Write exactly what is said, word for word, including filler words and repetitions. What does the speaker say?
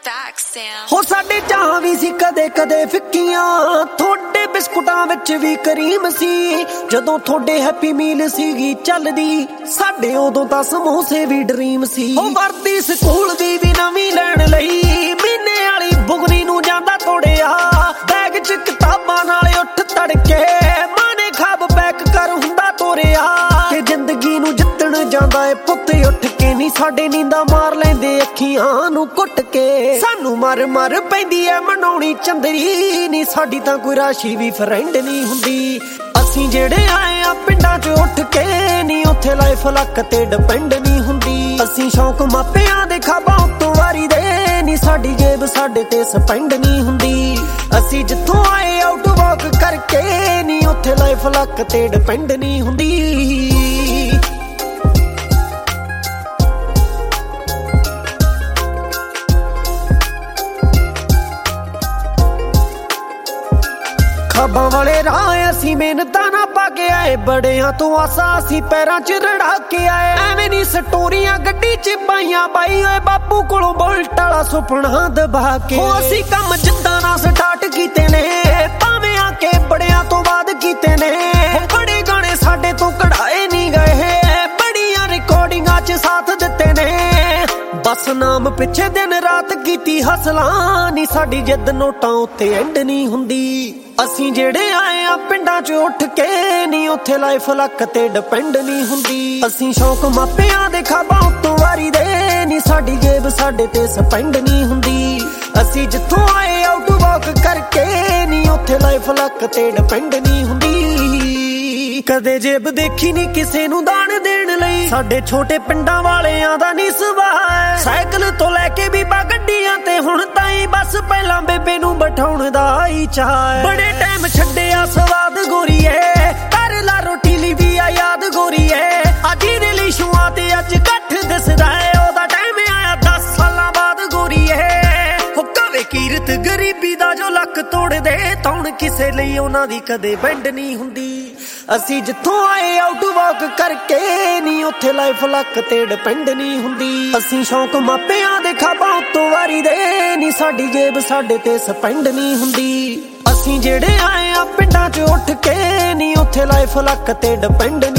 stacks, Sam. हो साडे चाह भी सी कदे कदे फिक्कियां थोड़े बिस्कुटां विच भी करीम सी जदों थोड़े हैप्पी मील सीगी चलदी साडे उदों तां समोसे भी ड्रीम सी हो वर्दी स्कूल दी भी नवीं लैण लई महीने वाली बुगनी नूं जांदा तोड़िया बैग च किताबां नाल उठ तड़के माने खाब पैक कर हुंदा तोरिया ते जिंदगी नूं जिੱਤਣ ਜਾਂਦਾ ਏ ਪੁੱਤ ਉੱਠ ਕੇ ਨੀ ਸਾਡੇ ਨੀਂਦਾਂ ਮਾਰ ਲੈਂਦੇ ਅੱਖੀਆਂ ਨੂੰ ਘੁੱਟ ਕੇ ਸਾਨੂੰ ਮਰ ਮਰ ਪੈਂਦੀ ਐ ਮਨਾਉਣੀ ਚੰਦਰੀ ਨੀ ਸਾਡੀ ਤਾਂ ਕੋਈ ਰਾਸ਼ੀ ਵੀ ਫਰੈਂਡ ਨਹੀਂ ਹੁੰਦੀ ਅਸੀਂ ਜਿਹੜੇ ਆਏ ਆ ਪਿੰਡਾਂ 'ਚ ਉੱਠ ਕੇ ਨੀ ਉੱਥੇ ਲਾਈਫ ਲੱਕ ਤੇ ਡਿਪੈਂਡ ਨਹੀਂ ਹੁੰਦੀ ਅਸੀਂ ਸ਼ੌਂਕ ਮਾਪਿਆਂ ਦੇ ਖਾਬਾਂ ਉੱਤੋਂ ਵਾਰੀ ਦੇ ਨੀ ਸਾਡੀ ਜੇਬ ਸਾਡੇ ਤੇ ਸਪੈਂਡ ਨਹੀਂ ਹੁੰਦੀ ਅਸੀਂ ਜਿੱਥੋਂ ਆਏ ਆਊਟ ਵਾਕ ਕਰਕੇ ਨੀ ਉੱਥੇ ਲਾਈਫ ਲੱਕ ਤੇ ਡਿਪੈਂਡ ਨਹੀਂ ਹੁੰਦੀ ਖਾਬਾਂ ਵਾਲੇ ਰਾਹ ਅਸੀਂ ਮਿਹਨਤਾਂ ਨਾ ਪਾ ਕੇ ਆਏ ਬੜਿਆਂ ਤੋਂ ਆਸਾਂ ਅਸੀਂ ਪੈਰਾਂ 'ਚ ਰੜਾ ਕੇ ਆਏ ਐਵੇਂ ਨਹੀਂ ਸਟੋਰੀਆਂ ਗੱਡੀ 'ਚ ਪਾਈਆਂ ਬਾਈ ਓਏ ਬਾਪੂ ਕੋਲੋਂ ਬੁਲਟ ਵਾਲਾ ਸੁਪਨਾ ਦਬਾ ਕੇ ਹੋ ਅਸੀਂ ਕੰਮ ਜਿੱਦਾਂ ਨਾ ਸਟਾਰਟ ਕੀਤੇ ਨੇ ਭਾਵੇਂ ਆ ਕੇ ਬੜਿਆਂ ਤੋਂ ਬਾਅਦ ਕੀਤੇ ਨੇ ਬੜੇ ਗਾਣੇ ਸਾਡੇ ਤੋਂ ਕਢਾਏ ਨਹੀਂ ਗਏ ਬੜੀਆਂ ਰਿਕਾਰਡਿੰਗਾਂ 'ਚ ਸਾਥ ਦਿੱਤੇ ਨੇ ਬਸ ਨਾਮ ਪਿੱਛੇ ਦਿਨ ਰਾਤ ਕੀਤੀ ਹਸਲਾਂ ਨੀ ਸਾਡੀ ਜਿੱਦ ਨੋਟਾਂ ਉੱਤੇ ਐਂਡ ਨਹੀਂ ਹੁੰਦੀ ਅਸੀਂ ਜਿਹੜੇ ਆਏ ਆ ਪਿੰਡਾਂ 'ਚ ਉੱਠ ਕੇ ਨੀ ਉੱਥੇ ਲਾਈਫ ਲੱਕ ਤੇ ਡਿਪੈਂਡ ਨਹੀਂ ਹੁੰਦੀ ਅਸੀਂ ਸ਼ੌਂਕ ਮਾਪਿਆਂ ਦੇ ਖਾਬਾਂ ਉੱਤੋਂ ਵਾਰੀ ਦੇ ਨੀ ਸਾਡੀ ਜੇਬ ਸਾਡੇ ਤੇ ਸਪੈਂਡ ਨਹੀਂ ਹੁੰਦੀ ਅਸੀਂ ਜਿੱਥੋਂ ਆਏ ਆਊਟ ਵਾਕ ਕਰਕੇ ਨੀ ਉੱਥੇ ਲਾਈਫ ਲੱਕ ਤੇ ਡਿਪੈਂਡ ਨਹੀਂ ਹੁੰਦੀ ਕਦੇ ਜੇਬ ਦੇਖੀ ਨੀ ਕਿਸੇ ਨੂੰ ਦਾਨ ਦੇਣ ਲਈ ਸਾਡੇ ਛੋਟੇ ਪਿੰਡਾਂ ਵਾਲਿਆਂ ਦਾ ਨੀ ਸੁਭਾਅ ਸਾਈਕਲ ਤੋਂ ਲੈ ਕੇ ਬੀਬਾ ਗੱਡੀਆਂ ਤੇ ਹੁਣ ਤਾਈਂ ਬਸ ਪਹਿਲਾਂ ਬੇਬੇ ਨੂੰ ਬਿਠਾਉਣ ਦਾ ਹੀ ਚਾਹ ਬੜੇ ਟਾਈਮ ਛੱਡਿਆ ਸਵਾਦ ਗੋਰੀਏ ਕਰ ਲਾ ਰੋਟੀ ਲਈ ਵੀ ਆ ਯਾਦ ਗੋਰੀਏ ਅੱਜ ਦੇ ਲਈ ਸ਼ੂਆਂ ਤੇ ਅੱਜ ਇਕੱਠ ਦਿਸਦਾ ਏ ਉਹਦਾ ਟਾਈਮ ਆਇਆ ਦਸ ਸਾਲਾਂ ਬਾਅਦ ਗੋਰੀਏ ਹੋ ਕਵੇ ਕੀਰਤ ਗਰੀਬੀ ਦਾ ਜੋ ਲੱਕ ਤੋੜ ਦੇ ਤੌਣ ਕਿਸੇ ਲਈ ਉਹਨਾਂ ਦੀ ਕਦੇ ਬੈਂਡ ਨਹੀਂ ਹੁੰਦੀ ਅਸੀਂ ਜਿੱਥੋਂ ਆਏ ਆਊਟ ਵਾਕ ਕਰਕੇ ਨੀ ਉੱਥੇ ਲਾਈਫ ਲੱਕ ਤੇ ਡਿਪੈਂਡ ਨਹੀਂ ਹੁੰਦੀ ਅਸੀਂ ਸ਼ੌਂਕ ਮਾਪਿਆਂ ਦੇ ਖਾਬਾਂ ਉੱਤੋਂ ਵਾਰੀ ਦੇ ਨੀ ਸਾਡੀ ਜੇਬ ਸਾਡੇ ਤੇ ਸਪੈਂਡ ਨਹੀਂ ਹੁੰਦੀ ਅਸੀਂ ਜਿਹੜੇ ਆਏ ਆ ਪਿੰਡਾਂ 'ਚ ਉੱਠ ਕੇ ਨੀ ਉੱਥੇ ਲਾਈਫ ਲੱਕ ਤੇ ਡਿਪੈਂਡ